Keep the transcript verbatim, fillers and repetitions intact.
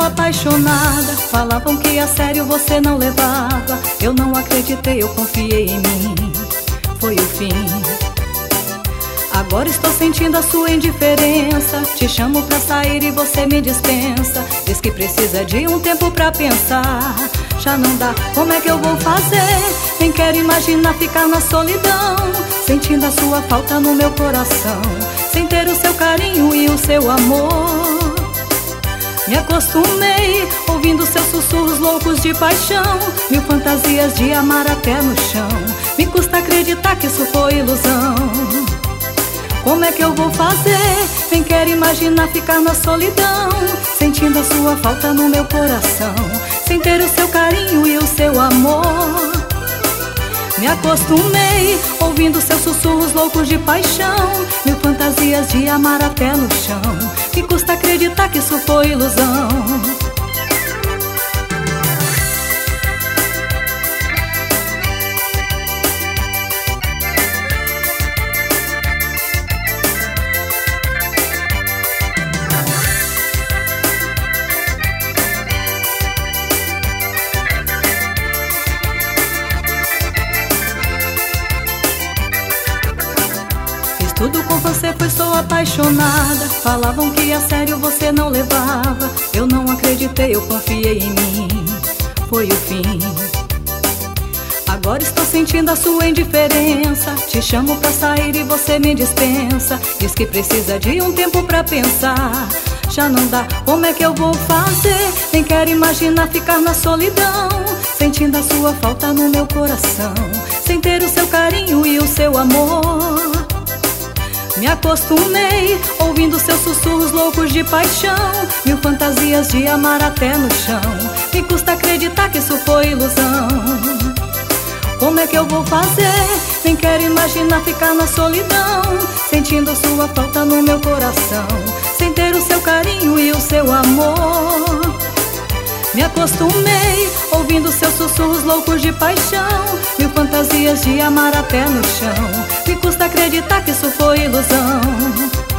apaixonada. Falavam que a sério você não levava. Eu não acreditei, eu confiei em mim. Foi o fim. Agora estou sentindo a sua indiferença. Te chamo pra sair e você me dispensa. Diz que precisa de um tempo pra pensar. Já não dá, como é que eu vou fazer? Nem quero imaginar ficar na solidão, sentindo a sua falta no meu coração, sem ter o seu carinho e o seu amor. Me acostumei, ouvindo seus sussurros loucos de paixão, mil fantasias de amar até no chão. Me custa acreditar que isso foi ilusão. Como é que eu vou fazer? Nem quero imaginar ficar na solidão, sentindo a sua falta no meu coração, sem ter o seu carinho e o seu amor. Me acostumei, ouvindo seus sussurros loucos de paixão, mil fantasias de amar até no chão. Me custa acreditar que isso foi ilusão. Tudo com você, pois sou apaixonada. Falavam que a sério você não levava. Eu não acreditei, eu confiei em mim. Foi o fim. Agora estou sentindo a sua indiferença. Te chamo pra sair e você me dispensa. Diz que precisa de um tempo pra pensar. Já não dá, como é que eu vou fazer? Nem quero imaginar ficar na solidão, sentindo a sua falta no meu coração, sem ter o seu carinho e o seu amor. Me acostumei, ouvindo seus sussurros loucos de paixão, mil fantasias de amar até no chão. Me custa acreditar que isso foi ilusão. Como é que eu vou fazer? Nem quero imaginar ficar na solidão, sentindo sua falta no meu coração, sem ter o seu carinho e o seu amor. Me acostumei, ouvindo seus sussurros loucos de paixão, mil fantasias de amar até no chão. Me custa acreditar que isso foi ilusão.